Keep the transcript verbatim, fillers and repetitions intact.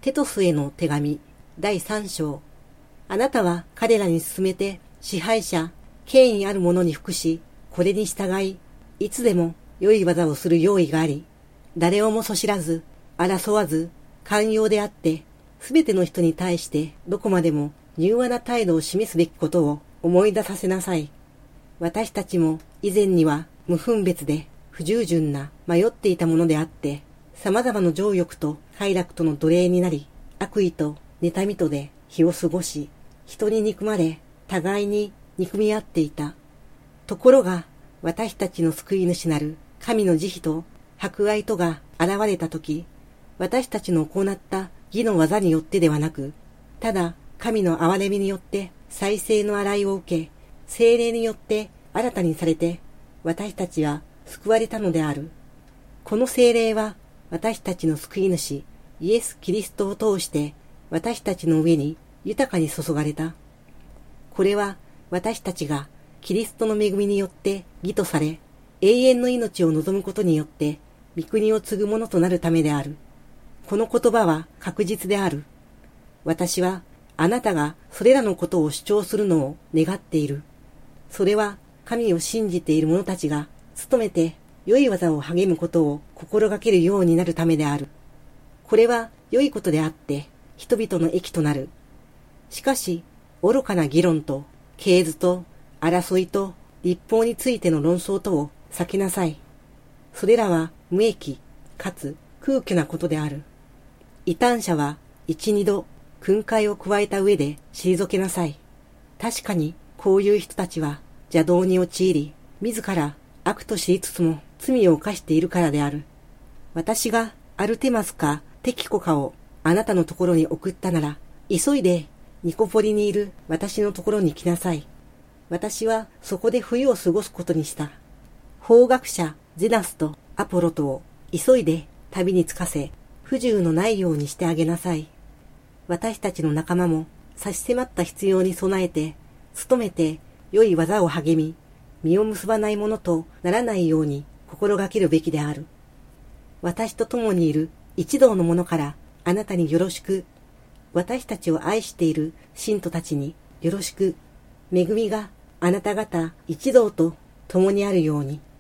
テトスへの手紙だいさん章。あなたは彼らに勧めて支配者、権威ある者に服し、これに従い、いつでも良い技をする用意があり、誰をもそしらず、争わず、寛容であって、すべての人に対してどこまでも柔和な態度を示すべきことを思い出させなさい。私たちも以前には無分別で不従順な迷っていたものであって、様々な情欲と快楽との奴隷になり、悪意と妬みとで日を過ごし、人に憎まれ、互いに憎み合っていた。ところが、私たちの救い主なる神の慈悲と博愛とが現れたとき、私たちの行った義の技によってではなく、ただ神の憐れみによって再生の洗いを受け、聖霊によって新たにされて、私たちは救われたのである。この聖霊は私たちの救い主、イエス・キリストを通して私たちの上に豊かに注がれた。これは私たちがキリストの恵みによって義とされ、永遠の命を望むことによって、御国を継ぐものとなるためである。この言葉は確実である。私はあなたがそれらのことを主張するのを願っている。それは神を信じている者たちが努めて良い技を励むことを心がけるようになるためである。これは良いことであって人々の益となる。しかし愚かな議論と系図と争いと立法についての論争とを避けなさい。それらは無益かつ空虚なことである。異端者は一二度訓戒を加えた上で退けなさい。確かにこういう人たちは邪道に陥り、自ら悪と知りつつも罪を犯しているからである。私がアルテマスかテキコかをあなたのところに送ったなら、急いでニコポリにいる私のところに来なさい。私はそこで冬を過ごすことにした。法学者ゼナスとアポロとを急いで旅につかせ、不自由のないようにしてあげなさい。私たちの仲間も差し迫った必要に備えて、努めて良い技を励み、実を結ばないものとならないように心がけるべきである。私と共にいる一同の者からあなたによろしく、私たちを愛している信徒たちによろしく、恵みがあなた方一同と共にあるように。